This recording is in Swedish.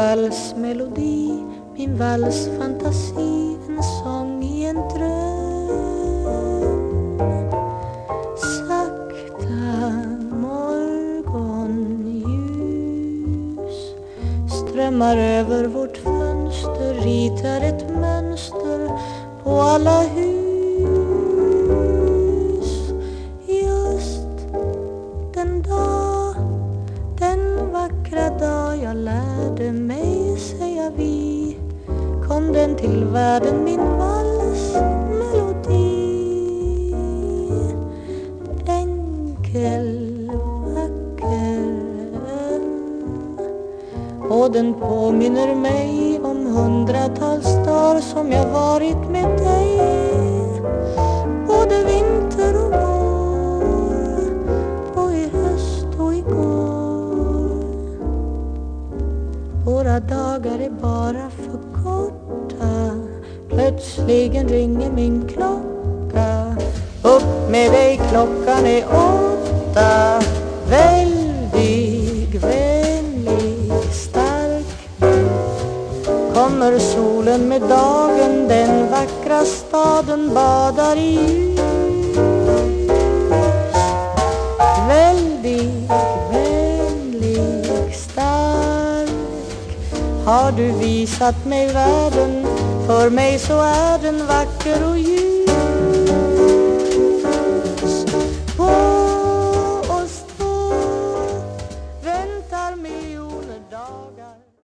valsmelodi, min valsfantasi, en sång i en dröm. Sakta morgonljus strömmar över vårt fönster, ritar ett mönster på alla hus. Just den dag, den vackra dag jag lärde mig säga vi, kom den till världen, min valsmelodi. Enkel, vacker, och den påminner mig om hundratals dagar som jag varit med dig, både vinter och vår, och i höst och igår. Våra dagar är bara för korta, plötsligen ringer min klocka. Upp med dig, klockan är 8. Väldig, vänlig, stark kommer solen med dagen, den vackra staden badar i ljus. Väldig, vänlig, stark har du visat mig världen, för mig så är den vacker och ljus.